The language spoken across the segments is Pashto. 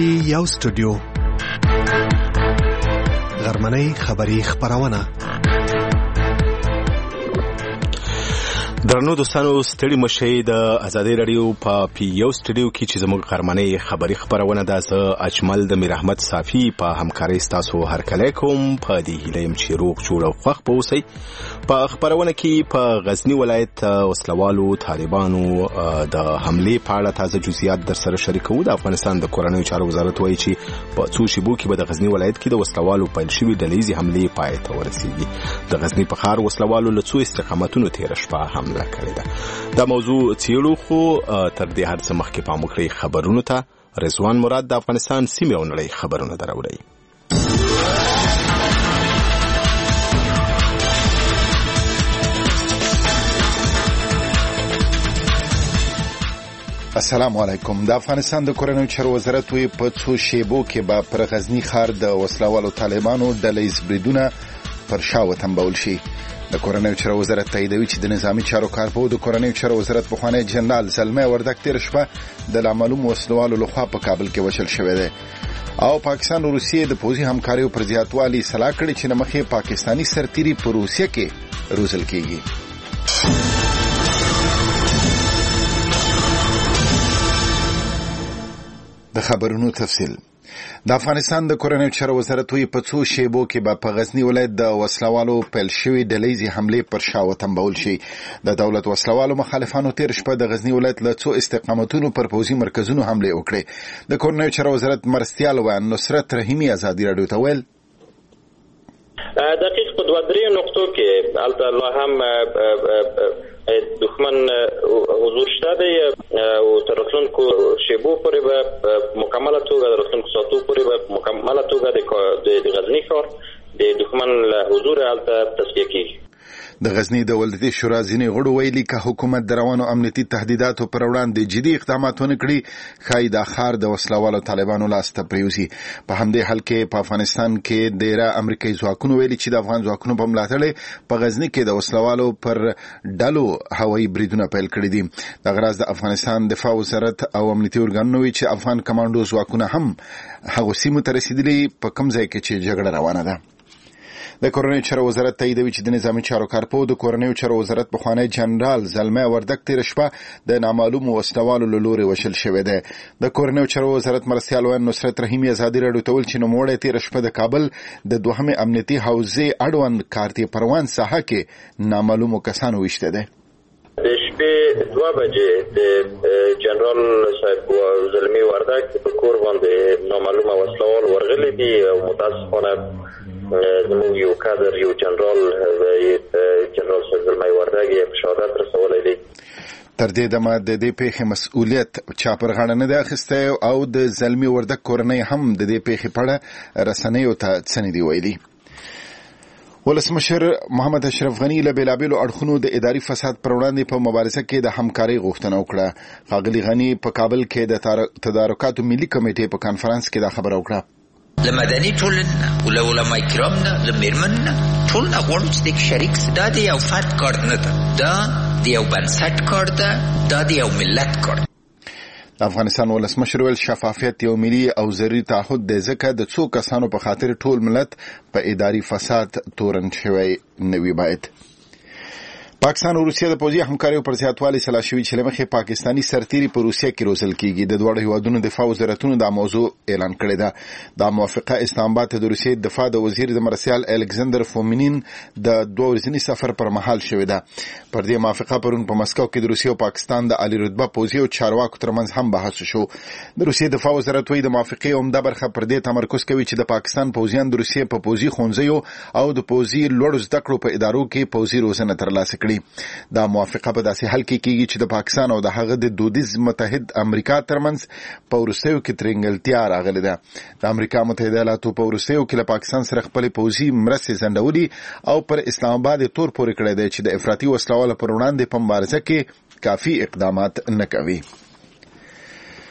یو سټوډیو غرمنۍ خبری خبرونه. درنو دوستانو ستړي مشي د ازادي رادیو په یو سټوډیو کې چې زموږ غرمنۍ خبری خبرونه د اجمل د میر احمد صافي په همکاري تاسو هر کله کوم په دې هیلم چې روغ جوړ او خوښ پوسي. په خبرونه کې په غزنی ولایت وسلوالو طالبانو د حمله په اړه تازه جزئیات در سره شریکو. د افغانستان د کورنیو چارو وزارت وایي چې په څو شیبو کې به د غزنی ولایت کې د وسلوالو پیل شوی ډلېزي حمله پای ته ورسیږي. د غزنی په ښار وسلوالو له څو استقامتونو تیر شپه حمله کړې ده. دا موضوع څیړو خو تر دې هر څه مخکې پام وکړئ خبرونو ته. رضوان مراد د افغانستان سیمې او نړۍ خبرونه دراوړي. السلام علیکم. د افغانستان د کورنیو چارو وزارت وی په څو شیبو کې به پر غزنی ښار د وسلوالو طالبانو ډلېز بریدونه پر شا وتمبول شي. د کورنیو چارو وزارت تاییدوي چې د نظامی چارو کارپو د کورنیو چارو وزارت په خوانی جنرال زلمه وردک تیر شپه د نامعلوم وسلوالو لخوا په کابل کې وشل شوی دی او پاکستان او روسیې د پوځي همکاریو پر زیاتوالي صلاح کړې چې نمخې پاکستانی سرتیري په روسیه کې روزل کیږي. د خبرونو تفصیل. د افغانستان د کورنیو چارو وزارت وی په څو شیبو کې به په غزنی ولایت د وسلوالو پیل شوی ډلېزي حمله پر شا وتمبول شي. د دولت وسلوالو مخالفانو تیر شپه د غزنی ولایت له څو استقامتونو پر پوځي مرکزونو حمله وکړه. د کورنیو چارو وزارت مرستیال و نصرت رحیمی ازادي رادیو ته ویل دقیق په 2-3 نقطو کې الله هم دښمن حضور شته دی او تر راتلونکو شیبو پورې به مکمله توګه د راتلونکو ساعتو پورې به مکمله توګه د غزنی ښار د دښمن له حضور هلته تصفیه کیږي. د غزنی د ولایتي شورا ځینې غړو ویلي که حکومت د روانو امنیتي تهدیداتو پر وړاندې جدي اقدامات ونه کړي ښایي دا ښار د وسلوالو طالبانو لاس ته پریوزي. په همدې حال کې په افغانستان کې ډیره امریکایي ځواکونو ویلي چې د افغان ځواکونو په ملاتړ په غزنی کې د وسلوالو پر ډلو هوایي بریدونه پیل کړي دي. د غراز د افغانستان دفاع وزارت او امنیتي ارګانونو ویلي چې افغان کمانډو ځواکونه هم هغه سیمو ته رسیدلي په کوم ځای کې چې جګړه روانه ده. د کورنیو چارو وزارت تاییدوي چې د نظامی چارو کارپو د کورنیو چارو وزارت په خوانی جنرال زلمه وردک تیر شپه د نامعلوم وسلوالو له لوري وشل شوی دی. د کورنیو چارو وزارت مرستیال و نصرت رحیمی ازادي رادیو ته ویل چې نوموړی تیر شپه د کابل د دوهمې امنیتي حوزې اړوند کارتي پروان ساحه کې نامعلوم کسانو وشته دي. د شپې 2 بجې د جنرال صاحب زلمه وردک په کور باندې نامعلوم وسلوال ورغلي دي او متاسفانه زموږ یو کادر یو جنرال صاحب زلمه وردک یې شهادت رسولی دی. تر دې دمه د دې پیښې مسؤلیت چا پر غاړه نه دی اخیستی او د زلمه وردک کورنۍ هم د دې پیښې په اړه رسنیو ته څه نه دي ویلي. ولسمشر محمد اشرف غنی له بیلابیلو اړخونو د اداري فساد پر وړاندې په مبارزه کې د همکارۍ غوښتنه وکړه. ښاغلي غنی په کابل کې د تدارکاتو ملي کمیټې په کانفرنس کې دا خبره وکړه. لمدني ټولنه ول علماء کرامنا لمرمننا ټولنه غواړي چې د شریک دا دی یو فرد کار نه ده، دا د یو بنسټ کار ده، دا د یو ملت کار. د افغانستان ولسمشر ویل شفافیت یو ملي او ضروري تعهد دی ځکه د څو کسانو په خاطر ټول ملت په اداري فساد تورن شوی نوي باید. پاکستان او روسیه د پوځي همکاریو پر زیاتوالي صلاح شوی چې لمخې پاکستانی سرتیري په روسیه کې روزل کیږي. د دوه هیوادونو دفاع وزارتونو دا موضوع اعلان کړی ده. دا موافقه اسلام آباد د روسیې دفاع د وزیر د مرسیال الکساندر فومینین د 2 ورځني سفر پر مهال شوی ده. پر دې موافقه پرون په مسکو کې د روسیې او پاکستان د عالی رتبه پوځي او چارواکو ترمنځ هم بحث شو. د روسیې دفاع وزارت وایي د موافقې عمده برخه پر دې تمرکز کوي چې د پاکستان پوځیان د روسیې په پوځي ښوونځیو او د پوځي لوړو زده کړو په ادارو کې پوځي روزنه ترلاسه کړي. دا موافقه په داسې حال کې کیږي چې د پاکستان او د هغه د دودیز متحد امریکا ترمنځ په وروستیو کې ترنګلتیا راغلې ده. د امریکا متحده ایالاتو په وروستیو کې له پاکستان سره خپل پوځي مرستې ځنډولي او پر اسلام آباد تور پورې کړی دی چې د افراطي وسلوالو پر وړاندې په مبارزه کې کافي اقدامات نه کوي.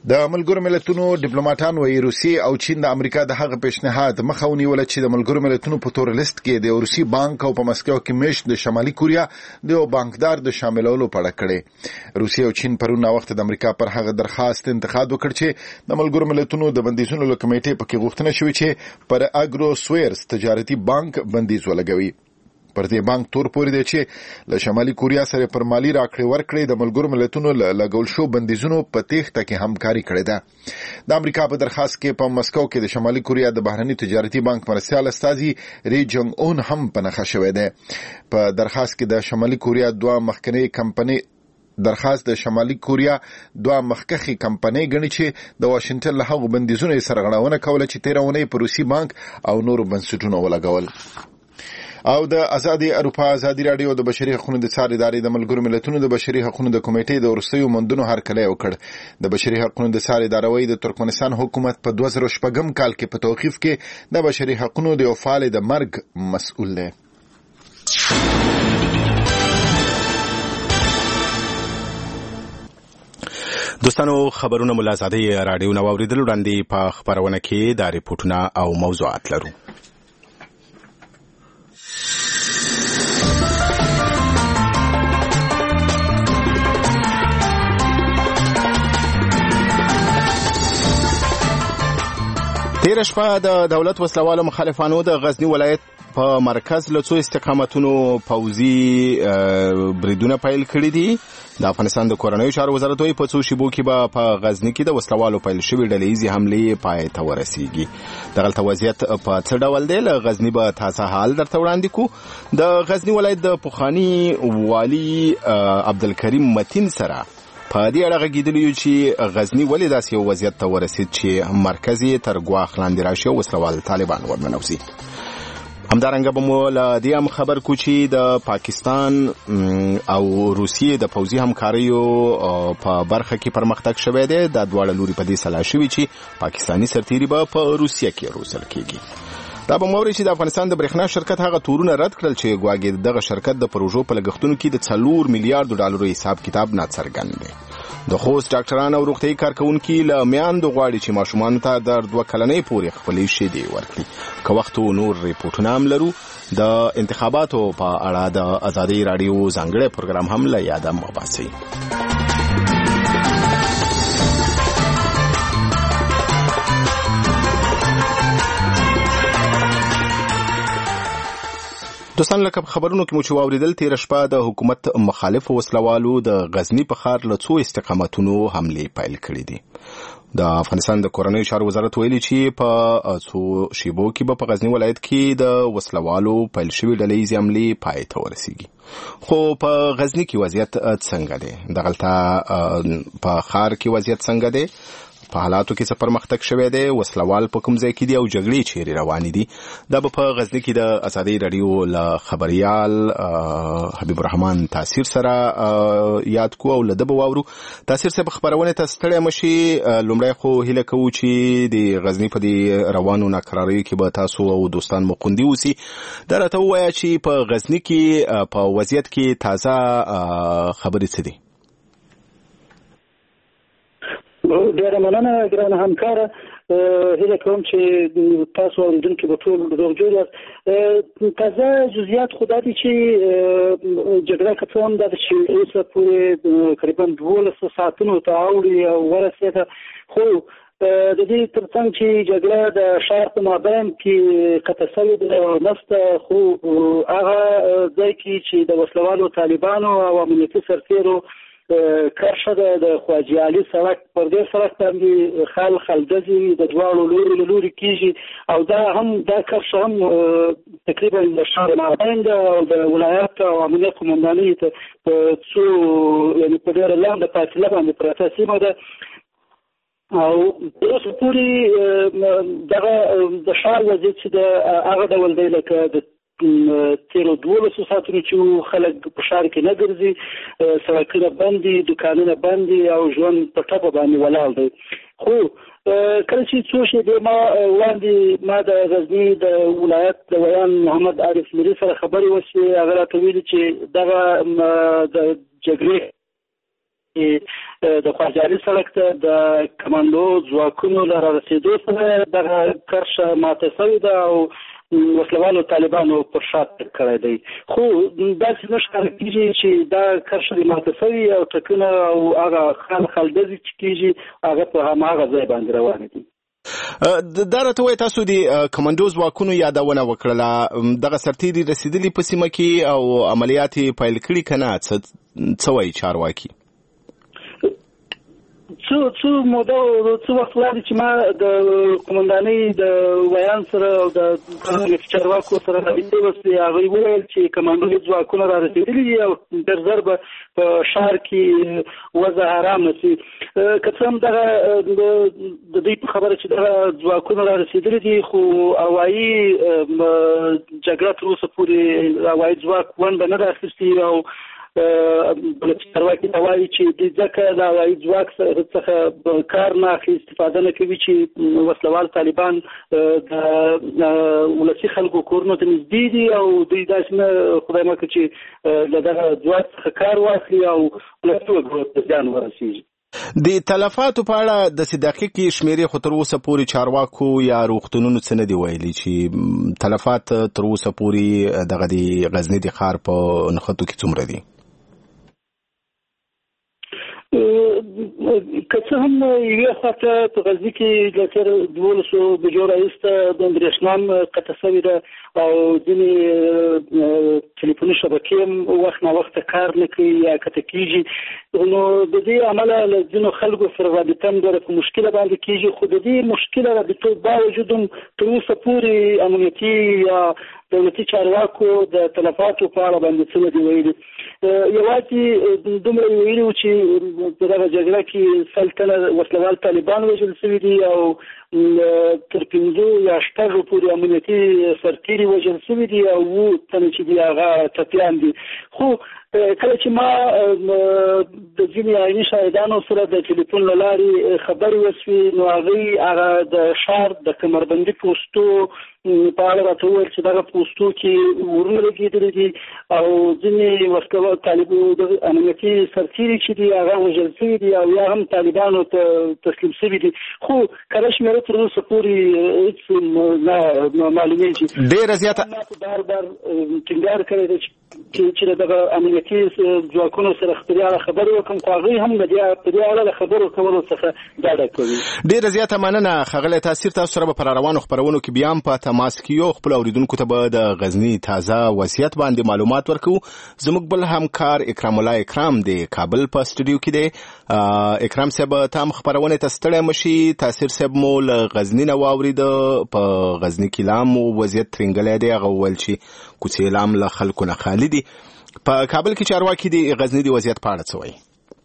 د ملګرو ملتونو ډیپلوماټان وايي روسیې او چین د امریکا د هغه پیشنهاد مخه ونیول چې د ملګرو ملتونو په تور لیست کې د روسي بانک او په مسکو کې مېشت د شمالي کوریا د بانکدار د شاملولو په اړه کړي. روسیې او چین پرون وخت د امریکا پر هغه درخواست انتقاد وکړ چې د ملګرو ملتونو د بندیزونو له کمیټې پکې غوښتنه شوې چې پر اګرو سویرز تجارتي بانک بندیز ولګوي. پر دې بانک تور پورې دی چې له شمالي کوریا سره پر مالی راکړې ورکړې د ملګرو ملتونو لګول شو بندیزونو په تېښته کې همکاري کړې ده. د امریکا په درخواست کې په مسکو کې د شمالي کوریا د بهرني تجارتي بانک مرستیال استازي ری جنګ اون هم په نښه شوی دی. په درخواست کې د شمالي کوریا دوه مخکنی کمپنۍ درخواست د شمالي کوریا دوه مخکخي کمپنۍ غني چې د واشنگټن له هغو بندیزونو سرغړونه کوله چې 13 اونۍ په روسي بانک او نورو بنسټونو ولګول. او د ازادي اروپا ازادي رادیو د بشري حقوقو د څار ادارې د ملګرو ملتونو د بشري حقوقو د کمیټې د ورسېو مندونو هرکلی وکړ. د بشري حقوقو د څار ادارې د ترکمنستان حکومت په 2014 کال کې په توقیف کې د بشري حقوقو د فعال د مرګ مسؤل دی. دوستانو خبرونه مل ازادي رادیو نو اوریدل وړاندې په خبرونه کې د ریپورتونه او موضوعات لرو. تیر شپه د دولت وسلوالو مخالفانو د غزنی ولایت په مرکز له څو استقامتونو پوځي بریدونه پیل کړي دي. د افغانستان د کورنیو چارو وزارت وايي په څو شیبو کې به په غزنی کې د وسلوالو پیل شوي ډلهیزې حملې پای ته ورسیږي. دغلته وضعیت په څه ډول دی له غزنی به تازه حال درته وړاندې کو. د غزنی ولایت د پخواني والي عبدالکریم متین سره په دې اړه غږېدلی چې غزنی ولې داسې یو وضعیت ته ورسید چې مرکز یې تر ګواښ لاندې راشي او وسلوال طالبان ورننوځي. همدارنګه به مو له دې هم خبر کو چې د پاکستان او روسیې د پوځي همکاریو په برخه کې پرمختګ شوی دی. دا دواړه لوري په دې سلا شوي چې پاکستاني سرتیري به په روسیه کې روزل کېږي. دا به موري چې د افغانستان د برېښنا شرکت هغه تورونه رد کړل چې ګواګې دغه شرکت د پروژو په لګښتونو کې د 4 میلیارډ ډالرو حساب کتاب ناڅرګند دی. د خوست ډاکټرانو او روغتیايي کارکونکي له میاندو غواړي چې ماشومانو ته د 2 کلنۍ پورې خپلې شیدې ورکړي. که وخت نور ریپورټونه هم لرو. د انتخاباتو په اړه د ازادي رادیو ځانګړی پروګرام هم له یاده مه باسئ. دوستان لکه خبرونو کې مو چې واوریدل تیر شپه د حکومت مخالف وسلوالو د غزنی په ښار له څو استقامتونو حملې پیل کړې دي. د افغانستان د کورنیو چارو وزارت ویلي چې په څو شیبو کې به په غزنی ولایت کې د وسلوالو پیل شوي ډلهیزې حملې پای ته ورسیږي. خو په غزنی کې وضعیت څنګه دی؟ دغلته په ښار کې وضعیت څنګه دی؟ په حالاتو کې څه پرمختګ شوی دی؟ وسلوال په کوم ځای کې دي او جګړې چیرې روانې دي؟ دا به په غزنی کې د ازادي رادیو له خبريال حبیب الرحمن تاثیر سره یاد کو او له ده به واورو. تاثیر صاحب خبرونه ته ستړی مشي. لومړی خو هیله کوو چې د غزنی په دې روانو ناکراریو کې به تاسو او دوستان مو خوندي اوسي. دا راته ووایه چې په غزنی کې په وضعیت کې تازه خبرې څه دي؟ ډېره مننه ګرانه همکاره. هیله کوم چې تاسو اوریدونکي به ټول روغجوړ یاست. تازه جزئیات خو دا دي چې جګړه که څه هم ده چې اوسه پورې تقریبا 12 ساعتونو ته اوړي او ورسېده، خو د دې ترڅنګ چې جګړه د ښار په مابین کې قطع شوې ده نسته، خو هغه ځای کې چې د وسلوالو طالبانو او امنیتي سرتیرو کرښه ده د خواجه علي سړک، پر دې سړک باندې خلدزي د دواړو لوري له لوري کېږي او دا کرښه هم تقریبا د ښار مابین ده او د ولایت او امنیت قومندانۍ ته په څو یعنې په ډېره لنډه فاصله باندې پرته سیمه ده او اوس پورې دغه د ښار وضعیت چې د هغه ډول دی لکه د تیرو 12 ساعتونو چې خلک په ښار کې نه ګرځي، سړکونه بند دي، دوکانونه بند دي او ژوند په ټپه باندې ولاړ دی. خو کله چې څو شېبې وړاندې ما د غزني د ولایت د ویان محمد عارف میر سره خبرې وشوې، هغه راته ویلي چې دغه د جګړې د خواجاري سړک ته د کمانډو ځواکونو له رارسېدو سره دغه کرښه ماته شوې ده او وسلوالو طالبانو پر شا تګ کړی دی. خو داسې نه ښکاره کېږي چې دا کرښه ماته شوې او ټکونه او هغه خلډزې چې کېږي هغه په هماغه ځای باندې روان دي. دا راته وایي تاسو د کمانډو ځواکونو یادونه وکړله، دغه سرتیري رسېدلي په سیمه کې او عملیات یې پیل کړي که نه؟ څه وایي چارواکي؟ څو موده څو وخت وړاندې چې ما د قومندانۍ د ویان سره او د چارواکو سره رابطې وشوې، هغوی وویل چې کمانډو ځواکونه را رسېدلي دي او ډېر ژر به په ښار کې وضع ارامه شي. که څه هم دغه د دوی په خبره چې دغه ځواکونه را رسېدلي دي، خو هوایي جګړه تر اوسه پورې هوایي ځواک ونډه نه ده اخیستې او چارواکي دا وایي چې ځکه د هوایي ځواک څخه کار نه اخلي، استفاده نه کوي چې وسلوال طالبان د ولسي خلکو کورونو ته نږدې دي او دوی داسې نه خدای مکړه چې له دغه ځواک څخه کار واخلي او ولسي وګړو ته زیان ورسېږي. د تلفاتو په اړه داسې دقیقې شمیرې خو تر اوسه پورې چارواکو یا روغتونونو څه نه دي ویلي چې تلفات تر اوسه پورې دغه د غزني د ښار په نښتو کې څومره دي؟ که څه هم یوې خواته په غزني کې د تېر 12 بجو راهیسته د برېښنا قطع شوې ده او ځینې ټلیفوني شبکې هم وخت ناوخته کار نه کوي یا قطع کېږي. نو د دې امله له ځینو خلکو سره رابطه هم ډېره په مشکله باندې کېږي، خو د دې مشکله رابطو باوجود هم تر اوسه پورې امنیتي یا دولتي چارواکو د تلفاتو په اړه باندې څه نه دي ویلي. یوازې دومره ویلي وو چې په دغه جګړه کې 100 تنه وسلوال طالبان وژل شوي دي او تر 5 یا 6 پورې امنیتي سرتیري وژل شوي دي او 7 تنه چې دي هغه ټپیان دي. خو کله چې ما د ځینې عیني شاهدانو سره د ټلیفون له لارې خبرې وشوې، نو هغوی هغه د ښار د کمربندي پوستو په اړه راته وویل چې دغه پوستو کې ورونه لګېدلي دي او ځینې وسلوال طالبو د امنیتي سرتیري چې دي هغه وژل شوي دي او یا هم طالبانو ته تسلیم شوي دي. خو کله شمېره تر اوسه پورې هېڅ نه معلومېږي. ډېره زیاته بار ټینګار کړی دی چې دغه امنیتي ځواکونو سره خبرې وکړم، خو هغوی هم په دې اړه د خبرو کولو څخه ډاډه کوي. ډېره زیاته مننه ښاغلی تاثیر. تاسو سره به پر روانو خپرونو کې بیا هم په تماس کې یو. خپل اوریدونکو ته به د غزني تازه وضعیت باندې معلومات ورکوو. زموږ بل همکار اکرام الله اکرام د کابل په سټوډیو کې دی. اکرام صاحب ته هم خپرونې ته ستړی مشي. تاثیر صاحب مو له غزني نه واورېده، په غزني کې لا هم وضعیت ترنګلی دی. هغه وویل چې کوڅې لا هم له خلکو نه خالي دي. په کابل کې چارواکي د غزني د وضعیت په اړه څه وایي؟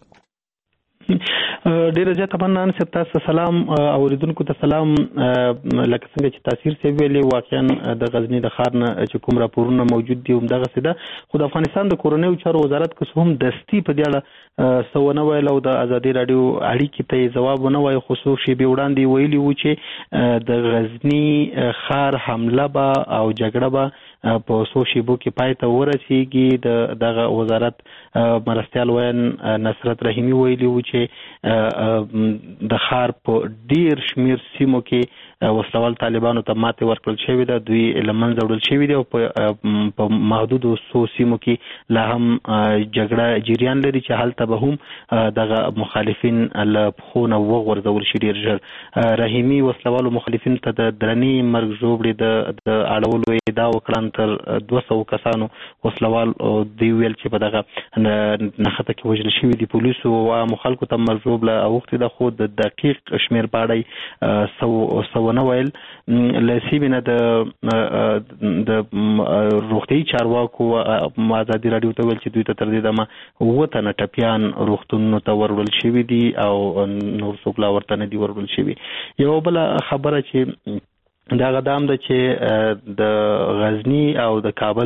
ډیره زیاته مننه صاحب. تاسو سلام اوریدونکو ته سلام. لکه څنګه چې تاثیر صاحب ویلي، واقعا د غزني د ښار نه چې کوم راپورونه موجود دي همدغسې ده. خو د افغانستان د کورنیو چارو وزارت که څه هم دستي په دې اړه څه ونه ویل او د ازادي راډیو اړیکې ته یې ځواب ونه وایي، خو څو شېبې وړاندې ویلي وو چې د غزني ښار حمله به او جګړه به په څو شېبو کې پای ته ورسېږي. دغه وزارت مرستیال ویان نصرت رحیمي ویلي وو چې د ښار په ډیر شمیر سیمو کې وسلوال طالبانو ته ماتې ورکړل شوې ده، دوی له منځه وړل شوي دي او په محدودو څو سیمو کې لا هم جګړه جریان لري چې هلته به هم دغه مخالفین له پښو نه وغورځول شي ډېر ژر. رحیمي وسلوالو مخالفینو ته د درنې مرګ ژوبړې د اړولو ادعا وکړه. تر 200 کسانو وسلوال دوی ویل چې په دغه نښته کې وژل شوي دي. پولیسو او عامو خلکو ته مرګ ژوبله اوښتې ده، خو د دقیق شمېر په اړه څه ونه ویل. له سیمې نه د روغتیایي چارواکو ازادي راډیو ته ویل چې دوی ته تر دې دمه 7 تنه ټپیان روغتونونو ته وروړل شوي دي او نور څوک لا ورته نه دي وروړل شوي. یوه بله خبره چې دا غدام ده چې د غزنی او د کابل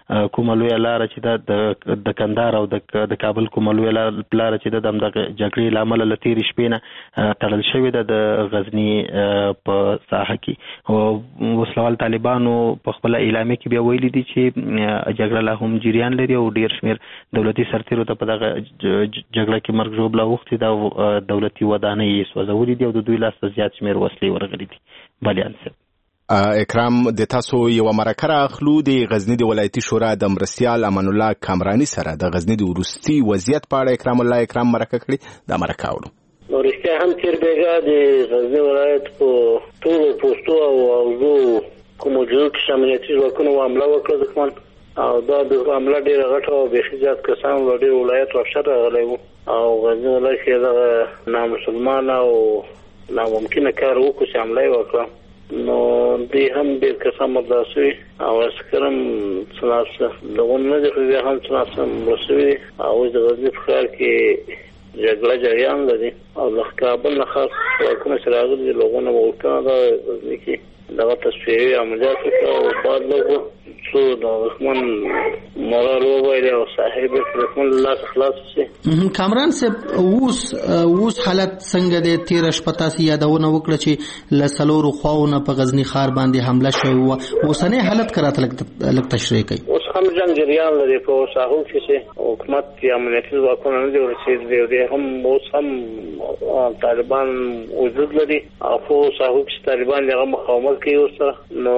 کومه لویه لاره چې د کندهار او د کابل کومه لویه لاره چې د جګړې له امله له تېرې شپې نه تړل شوې ده د غزني په ساحه کې. او وسلوال طالبانو په خپله اعلامیه کې بیا ویلي دي چې جګړه لا هم جریان لري او ډېر شمېر دولتي سرتېرو ته په دغه جګړه کې مرګ ژوبله اوښتې ده او دولتي ودانۍ یې سوځولي دي او د دوی لاس ته زیات شمېر وسلې ورغلي دي. بلیان صاحب اکرام د تاسو یو مرکه راخلو د غزنی د ولایتي شورا د مرستیال امان الله کامرانی سره د غزنی د وروستي وضعیت په اړه اکرام مرکه کړې. دا مرکه اورو نو رښتیا هم تیر بیګا د غزنی ولایت په ټولو پوسټو او اوزو کومو جوړ کې امنیتي ځواکونو حمله وکړه دښمن او دا د حمله ډېره غټه او بیخي زیات کسان له ډېر ولایت وحشت راغلی وو او غزنی ولایت کې دغه نامسلمانه او ناممکنه کار وکړو چې حمله یې وکړه. نو دوی هم ډېر کسان مردار شوي او عسکر هم څه ناڅه دغون نه دي خو بیا هم څه ناڅه مړه شوي دي او اوس د غزني په ښار کې جګړه جریان لري او له کابل نه خاص ځواکونه چې راغلي دي له هغو نه غوښتنه ده غزني کې دغه تصفیوي عملیات وکړه او بعد لږ څو د دښمن مورال وبایلي او صاحب د دښمن له لاسه خلاص شي. کامران صاحب اوس حالت څنګه دی؟ تېره شپه تاسې یادونه وکړه چې له څلورو خواو نه په غزني ښار باندې حمله شوې وه. اوسنی حالت که راته لږ تشریح کوي. اوس هم جنګ جریان لري په ساحو کې چې حکومت یا امنیتي ځواکونه نه دي ورسېدلي دی هم اوس هم طالبان وجود لري او په ساحو کې طالبان هغه مقاومت کوي ورسره. نو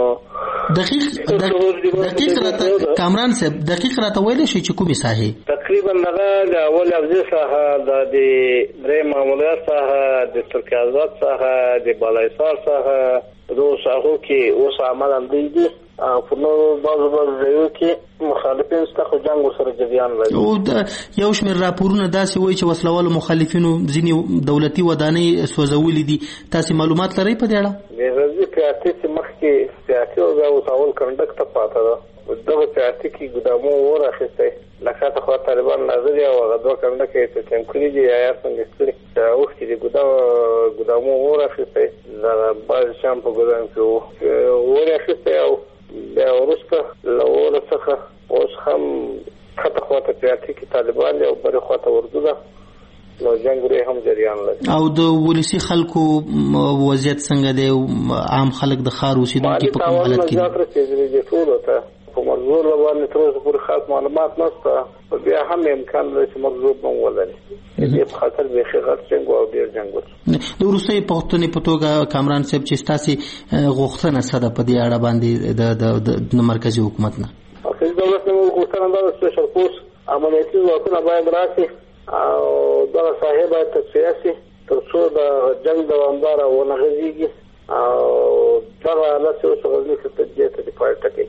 دقیق راته کامران صاحب دقیق راته ویلی شي چې کومې ساحې تقریبا هغه د اول افزي ساحه د درې ماموریت ساحه د ترکیه آزاد ساحه د بالایسار ساحه دو ساحو کې اوس عمل هم دی او په نورو بعضو ځایو کې مخالفین شته خو جنګ ورسره جریان لري. او یو شمېر راپورونه داسې وایي چې وسلوالو مخالفینو ځینې دولتي ودانۍ سوځولي دي. تاسې معلومات لرئ په دې اړه؟ د غزني پیاټي چې مخکې پیاټي او بیا اوس اول کنډک ته پاته ده دغه پیاټي کې ګدامو اور اخیستی لکه ته خو طالبان نازل او هغه دوه کنډکه یې تسلیم کړي دي یا څنګه کړي اوښکې د ګدامو اور اخیستی دغه بعض شیان په ګدام کې اور اخیستی او بیا وروسته له اوره څخه اوس هم ښکته خواته پیاټي کې طالبان دي او بلې خواته اردو ده نو جنګ ورې هم جریان لري. او د ولسي خلکو وضعیت څنګه دی؟ عام خلک د ښار اوسېدونکي په کوم حالت کې دي؟ زیات رسېدلي دي ټولو ته په مرزور باندې تر اوسه پورې خاص معلومات نشته خو بیا هم امکان لري چې مرزور به ولري دې په خاطر بیخي غټ جنګ او ډېر جنګ وشو. د وروستۍ پوښتنې په توګه کامران صاحب چې ستاسې غوښتنه څه ده په دې اړه باندې د مرکزي حکومت نه؟ دولت نه غوښتنه ده د سپیشل فورس امنیتي ځواکونه باید راشي او دغه ساحې باید تصفیه شي تر څو د جنګ دوامداره ونه غځېږي او دغه حالت چې اوس غزني کې تجزیې ته دفاع ټکوي.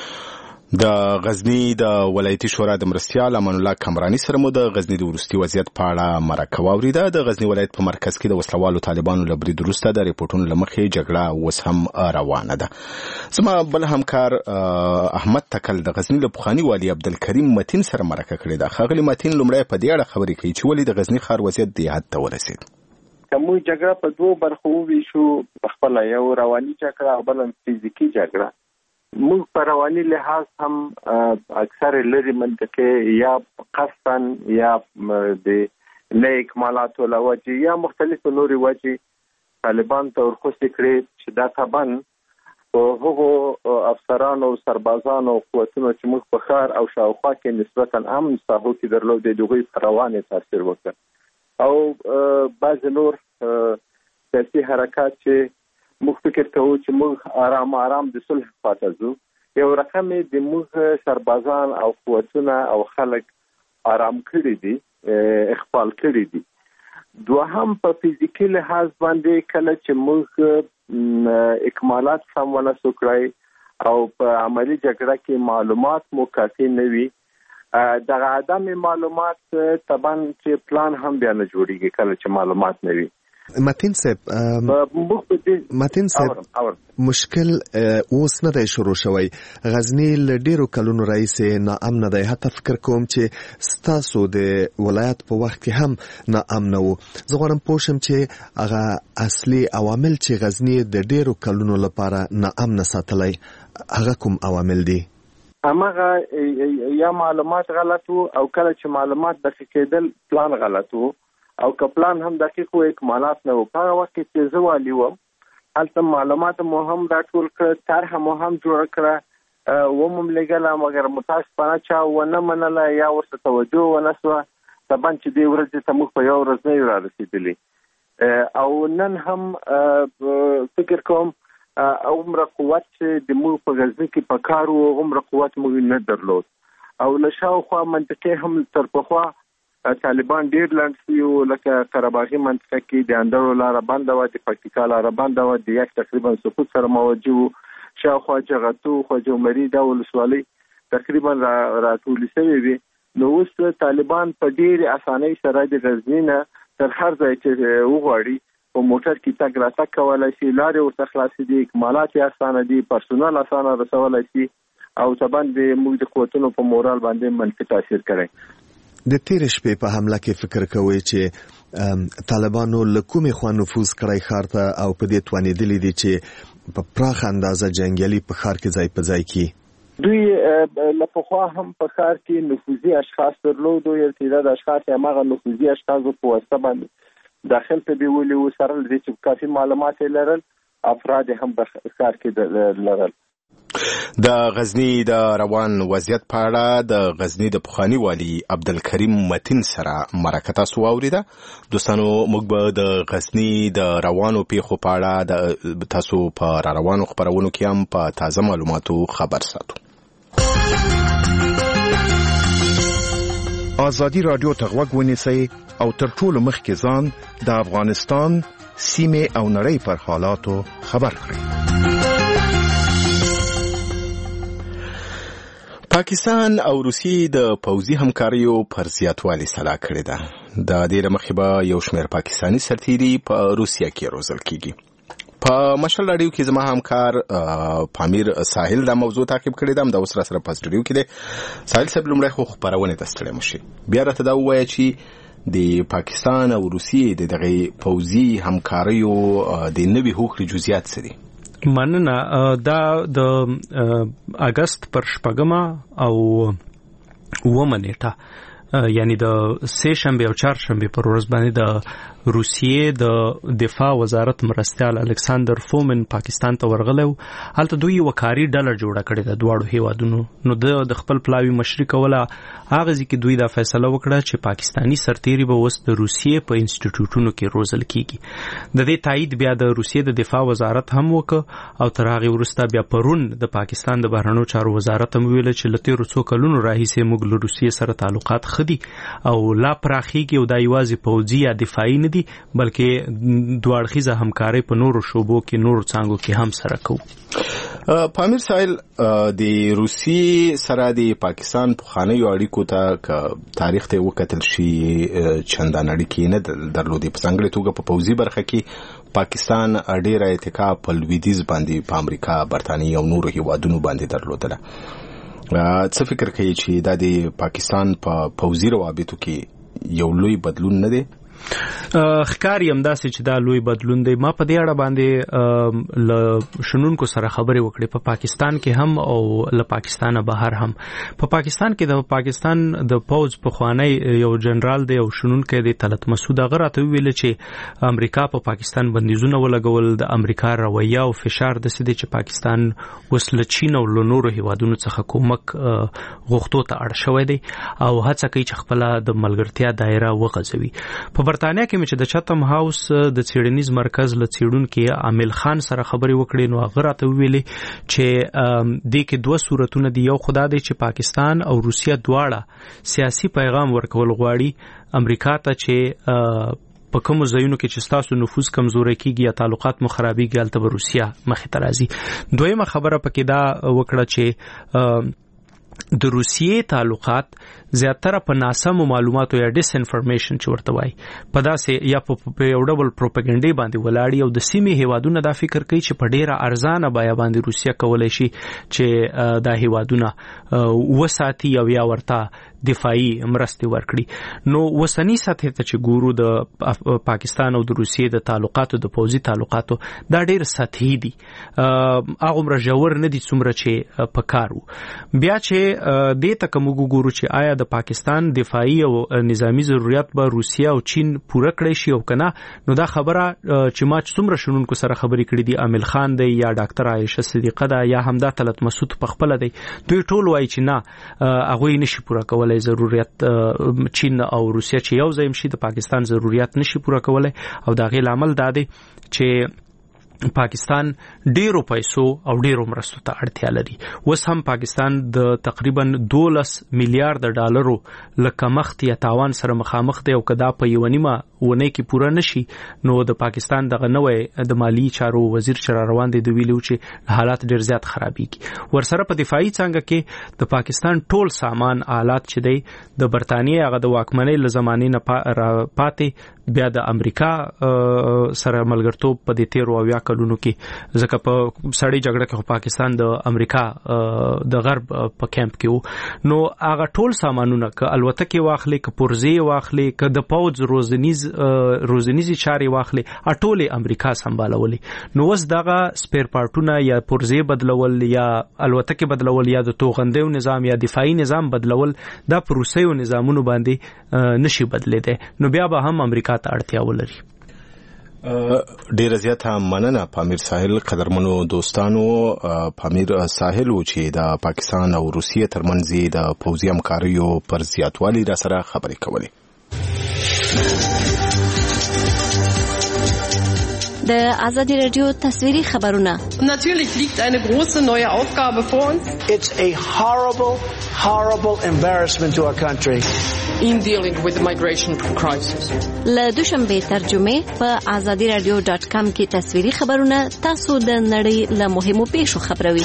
د غزنی د ولایتي شورا د مرستیال امان الله کامرانی سره مو د غزنی د وروستي وضعیت په اړه مرکه واوریده. د غزنی ولایت په مرکز کې د وسلوالو طالبانو له برید وروسته د ریپورټونو له مخې جګړه اوس هم روانه ده. زما بل همکار احمد تکل د غزنی له پخواني والي عبدالکریم متین سره مرکه کړې ده. ښاغلي متین لومړی په دې اړه خبرې کوي چې ولې د غزنی ښار وضعیت دې حد ته ورسېد. موږ جګړه په دوه برخو وویشو خپله یو رواني جګړه او بله فزیکي جګړه. موږ په رواني لحاظ هم اکثر لري منطقې یا قصدن یا د نه اکمالاتو له وجې یا مختلفو نورې وجې طالبان ته ورخوستې کړې چې دا طبعا په هغو افسرانو سربازانو قوتونو چې موږ په ښار او شاوخوا کې نسبتا امن ساحو کې درلودې د هغوی په روانې تاثیر وکړ او بعضې نور سیاسي حرکات چې موږ فکر کوو چې موږ آرام د صلح خواته ځو یو رقم د موږ سربازان او قوتونه او خلک آرام کړي دي اخفال کړي دي. دوهم په فزیکي لحاظ باندې کله چې موږ اکمالات سم ونه سو کړی او په عملي جګړه کې معلومات مو کافي نه وي دغه عدم معلومات طبعا چې پلان هم بیا نه جوړیږي کله چې معلومات نه وي. متین صاحب مشکل اوس نه دی شروع شوی. غزنی له ډیرو کلونو راهیسې ناامنه دی. حتی فکر کوم چې ستاسو د ولایت په وخت کې هم ناامنه و. زه غواړم پوه شم چې هغه اصلي عوامل چې غزنی د ډیرو کلونو لپاره ناامنه ساتلی هغه کوم عوامل دي؟ همغه یا معلومات غلط وو او کله چې معلومات دقیق کېدل پلان غلط وو او که پلان هم دقیق وو اکمالات نه وو. په هغه وخت کې چې زه والي وم هلته معلومات مو هم راټول کړه، طرحه مو هم جوړه کړه، ومم لګله، مګر متاسفانه چا ونه منله یا ورته توجه ونه سوه. طبعا چې دې ورځې ته موږ په یو ورځ نه یو رارسېدلي او نن هم فکر کوم عمره قوت چې د موږ په غزني کې په کار وو عمره قوت موږ نه درلود او له شاوخوا منطقې هم تر پخوا طالبان ډېر لنډ شوي وو، لکه قرهباغي منطقه کې د اندړو لاره بنده وه، د پکتیکا لاره بنده وه، د یک تقریبا سقوط سره مواجه وو. شاوخوا جغتو خواجه عمري دا ولسوالۍ تقریبا راټولې شوې وي. نو اوس طالبان په ډېرې اسانۍ سره د غزني نه تر هر ځای چې وغواړي په موټر کې تګ راتګ کولی شي، لارې ورته خلاصې دي، اکمالات یې اسانه دي، پرسونل اسانه رسولی شي او طبعا د موږ د قوتونو په مورال باندې منفي تاثیر کړی. د تېرې شپې په حمله کې فکر کوئ چې طالبانو له کومې خوا نفوذ کړی ښار ته او په دې توانېدلي دي چې په پراخه اندازه جنګیالي په ښار کې ځای په ځای کړي؟ دوی له پخوا هم په ښار کې نفوذي اشخاص درلودو، یو تعداد اشخاص یې هماغه نفوذي اشخاصو په واسطه باندې داخل ته بیولي وو، سره له دې چې کافي معلومات یې لرل، افراد هم په ښار کې لرل. د غزنی د روان وضعیت په اړه د غزنی د پخوانی والی عبدالکریم متین سره مرکه تاسو واوریده. دوستانو موږ به د غزنی د روانو پیښو په اړه تاسو په را روانو خبرونو کې هم په تازه معلوماتو خبر ساتو. ازادي رادیو ته غوږ ونیسئ او تر ټولو مخکې ځان د افغانستان سیمې او نړۍ پر حالاتو خبر کړئ. پاکستان او روسیې د پوځي همکاریو پر زیاتوالي سلا کړې ده. د دې مخې به یو شمېر پاکستاني سرتیري په روسیه کې روزل کیږي. په مشل راډیو کې زما همکار پامیر ساحل دا موضوع تعقیب کړی ده. دا اوس را سره په سټډیو کې دی. ساحل صاحب لومړی خو خبرونه ته ستړی مشي، بیا راته دا ووایه چې د پاکستان او روسیې د دغه پوځي همکاریو د نوي هوکړې جزئیات څه دي؟ مننه. دا د اگست پر 8 او 9 نیټه یعنی د 3 شنبه او 4 شنبه پر ورځ باندې د روسیې د دفاع وزارت مرستیال الکساندر فومن پاکستان ته ورغلی و. هلته دوی یو کاري ډله جوړه کړې ده دواړو هیوادونو. نو د خپل پلاوي مشري کوله هغه ځکه دوی دا فیصله وکړه چې پاکستانی سرتیري به اوس د روسیې په انسټیټیوټونو کې روزل کیږي. د دې تایید بیا د روسیې د دفاع وزارت هم وکړ او تر هغه وروسته بیا پرون د پاکستان د بهرنیو چارو وزارت هم ویل چې له تیرو څو کلونو راهیسې موږ له روسیې سره تعلقات خدي او لا پراخیږي او دا یوازې پوځي یا دفاعي نه دي بلکې دوه اړخیزه همکاري په نورو شوبو کې نورو څانګو کې هم سره کوو. پامیر ساحل د روسي سره د پاکستان پخوانیو اړیکو ته تاریخ ته وکتل شي چندان اړیکې نه درلودې. په ځانګړې توګه په پوځي برخه کې پاکستان ډېره اتکا په لویدیځ باندې په امریکا، برتانیې او نورو هیوادونو باندې درلودله. څه فکر کوي چې دا د پاکستان په پوځي روابطو کې یو لوی بدلون نه دی؟ ښکاري همداسې چې دا لوی بدلون دی. ما په دې اړه باندې له شنونکو سره خبرې وکړې په پاکستان کې هم او له پاکستانه بهر هم. په پاکستان کې د پاکستان د پوځ پخوانی یو جنرال دی او شنونکی دی طلعت مسعود، هغه راته وویل چې امریکا په پاکستان بندیزونه ولګول. د امریکا رویه او فشار داسې دی چې پاکستان اوس له چین او له نورو هیوادونو څخه کومک غوښتو ته اړ شوی دی او هڅه کوي چې خپله د ملګرتیا دایره وغځوي. په برتانیا کې چې د چاتم هاوس د څېړنیز مرکز له څېړونکي عامل خان سره خبرې وکړې نو هغه راته وویلې چې دې کې دوه صورتونه دي. یو خدا دی چې پاکستان او روسیه دواړه سیاسي پیغام ورکول غواړي امریکا ته چې په کوم ځایونو کې چې ستاسو نفوذ کمزوري کیږي یا تعلقات مخربيږي هلته به روسیه مخې ته راځي. دویمه خبره پکې دا وکړه چې د روسیې تعلقات زیاتره په ناسمو معلوماتو یا ډیس انفارمیشن چې ورته وایي په داسې یا په یو ډول پروپاګاندا باندې ولاړی او د سیمې هیوادونو دا فکر کوي چې په ډیره ارزانه بیه باندې روسیه کولای شي چې دا هیوادونه وساتي او یا ورته دفاعي مرستې ورکړي. نو وسنی سطح ته چې ګورو د پاکستان او د روسیې د تعلقاتو د پوځي تعلقاتو دا ډېر سطحي دي، هغومره ژور نه دي څومره چې په کار وو. بیا چې دې ته که موږ ګورو چې آیا د پاکستان دفاعي او نظامی ضرورت به روسیه او چین پوره کړی شي او که نه، نو دا خبره چې ما څومره شنونکو سره خبرې کړې دي، عامل خان دی یا ډاکټر عایشه صدیقه ده یا همدا طلعت مسعود پخپله دی، دوی ټول وایي چې نه هغوی نشي پوره کولی ضرورت چین او روسیه چې یو ځای شي د پاکستان ضرورت نشي پوره کولی. او د هغې لامل دا دی چې پاکستان ډیرو پیسو او ډیرو مرستو ته اړتیا لري. اوس هم پاکستان د تقریبا 12 میلیارډ ډالرو لکه مخت یا تاوان سره مخامخ دی او کدا په یو نیمه ونه کې پوره نشي نو د پاکستان دغه نوې د مالی چارو وزیر چې روان دی د ویلو چې حالات ډیر زیات خرابېږي. ورسره په دفاعي څنګه کې د پاکستان ټول سامان آلات چې دی د برتانیې هغه د واکمنۍ له زمانې نه پاتې بیا د امریکا سره ملګرتوب په دې 13 کلونو کې، ځکه په سړی جګړه کې پاکستان د امریکا د غرب په کیمپ کې وو، نو هغه ټول سامانونه که الوتکې واخلي، که پرزې واخلي، که د پوځ روزنیزي چارې واخلي، ټول امریکا سمبالولې. نو اوس دغه سپیر پارټونه یا پرزې بدلول یا الوتکې بدلول یا د توغندیو نظام یا دفاعي نظام بدلول دا په روسیو نظامونو باندې نشي بدلېدی، نو بیا به هم امریکا ته اړتیا ولري. ډیر زیاته مننه پامیر ساحل. قدرمنو دوستانو، پامیر ساحل چې د پاکستان او روسیې ترمنځ د پوځي همکاریو پر زیاتوالي را سره خبرې کولې. د آزادی رادیو تصویری خبرونه. Natürlich liegt eine große neue Aufgabe vor uns. It's a horrible embarrassment to our country. In dealing with the migration crisis. له دوشنبه ترجمه په azadiradio.com کې تصویری خبرونه تاسو د نړۍ له مهمو پیښو خبروي.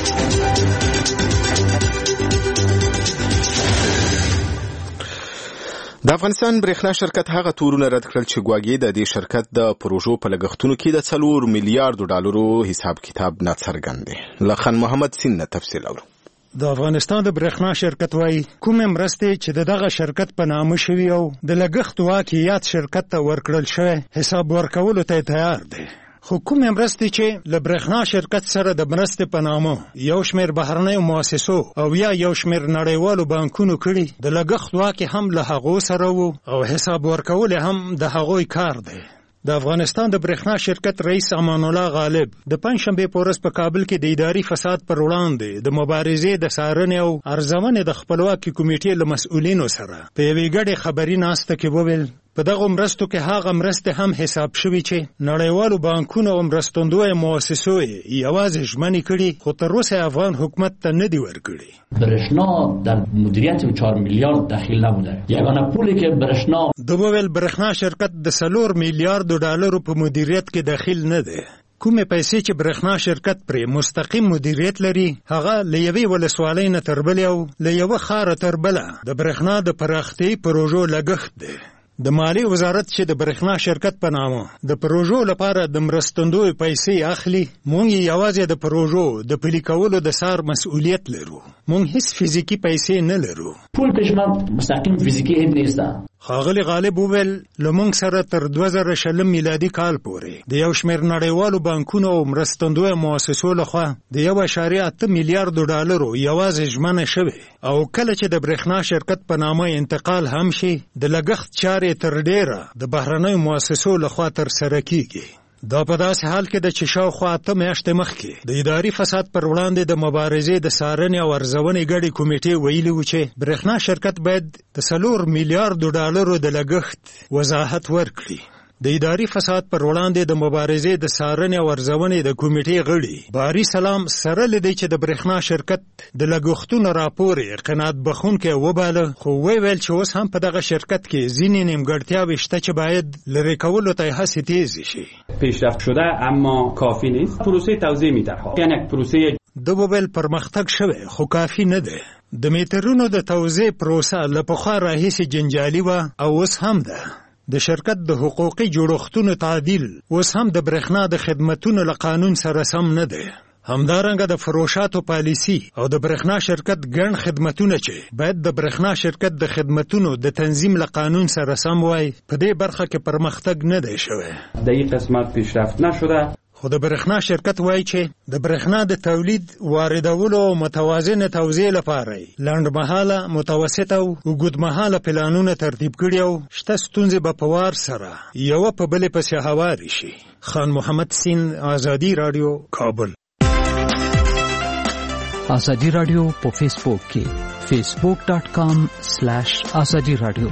د افغانستان برېښنا شرکت هغه تورونه رد کړل چې ګواګې د دې شرکت د پروژو په لګښتونو کې د 4 میلیارډ ډالرو حساب کتاب ناڅرګند دی. لخن محمد سین تفصیل اورو. د افغانستان د برېښنا شرکت وايي کوم مرستې چې دغه شرکت په نامه شوی او د لګښت واقعیت شرکت ته ورکړل شوی حساب ورکولو ته تیار دی. خو کوم مرستې چې له برېښنا شرکت سره د مرستې په نامه یو شمېر بهرنیو مؤسسو او یا یو شمېر نړیوالو بانکونو کړي، د لګښت واقع هم له هغو سره وو او حساب ورکول هم د هغوی کار دی. د افغانستان د برېښنا شرکت رئیس امان الله غالب د پنځشنبه په ورځ په کابل کې د اداري فساد پر وړاندې د مبارزې د څارنې او ارزونې د خپلواکي کمیټې له مسؤلینو سره په یوې ګډې خبري ناسته کې وویل په دغه مرستو کې هغه مرستې هم حساب شوي چې نړیوالو بانکونو او مرستندویو مؤسسو یوازې ژمنې کړي خو تر اوسه افغان حکومت ته نه دي ورکړي. برېښنا در مدیریت 4 میلیارد داخل نبوده. یگانه پولی که برېښنا د وویل برېښنا شرکت د 4 میلیارد ډالرو په مدیریت کې داخل نه دی. کومې پیسې چې برېښنا شرکت پرې مستقیم مدیریت لري هغه له یوې ولسوالۍ نه تر بلې او له یوه ښاره تر بله د برېښنا د پراختیايي پروژو لګښت دی. د مالی وزارت چې د برېښنا شرکت په نامه د پروژو لپاره د مرستندوی پیسې اخلي، مونږ یوازې د پروژو د پلي کولو د سار مسؤلیت لرو، مونږ هیڅ فزیکی پیسې نه لرو. پول پېشما مستقیم فزیکی هیڅ نیسته. ښاغلي غالب وویل له موږ سره تر 2020 میلادي کال پورې د یو شمېر نړیوالو بانکونو او مرستندویو مؤسسو لخوا د 1.8 میلیارډ ډالرو یوازې ژمنه شوې او کله چې د برېښنا شرکت په نامه انتقال هم شي د لګښت چارې تر ډیره د بهرنیو مؤسسو لخوا تر سره کیږي. دا په داسې حال کې د چې شاوخوا 8 میاشتې مخکې د اداري فساد پر وړاندې د مبارزې د څارنې او ارزونې ګډې کمیټې ویلي و چې برېښنا شرکت باید د 4 میلیارډ ډالرو د لګښت وضاحت ورکړي. د اداري فساد پر وړاندې د مبارزې د څارنې او ارزونې د کمیټې غړي باری سلام سره لدی چې د برېښنا شرکت د لګښتونو راپور قناعت بخښونکی وباله، خو ویل چې اوس هم په دغه شرکت کې ځینې نیمګړتیاوې شته چې باید لرې کولو ته هڅې تیزې شي. پیشرفت شده اما کافی نیست. پروسه توزیع می‌دهد. یعنی یک پروسه د وبل پرمختګ شوه خو کافی نه ده. د میټرونو د توزیع پروسه له پخوا راهیسې جنجالي و او اوس هم ده. د شرکت د حقوقي جوړښتونو تعدیل اوس هم د برېښنا د خدمتونو له قانون سره سم نه دی. همدارنګه د فروشاتو پالیسی او د برېښنا شرکت ګڼ خدمتونه چې باید د برېښنا شرکت د خدمتونو د تنظیم له قانون سره سم وای، په دې برخه کې پرمختګ نه دی شوی. در این قسمت پیشرفت نشده. خو د برېښنا شرکت وایي چې د برېښنا د تولید واردولو او متوازن توزیع لپاره لنډمهاله، متوسط او اوږدمهاله پلانونه ترتیب کړي او شته ستونزې به په وار سره یوه په بلې پسې هوارې شي. خان محمد سین، آزادي راډیو، کابل. آزادي راډیو په فیسبوک کې facebook.com/azadi radio.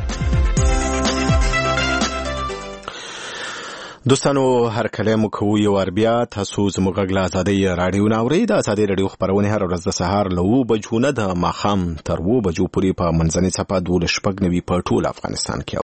دوستانو هر کله مو کوو یو ور بیا تاسو زموږ غږ له آزادۍ راډیو نه اورئ. د آزادۍ راډیو خپرونه هر ورځ د سهار له 9 بجو نه د ماښام تر 2 بجو پورې په منځنۍ صفحه 12 په ټول افغانستان کې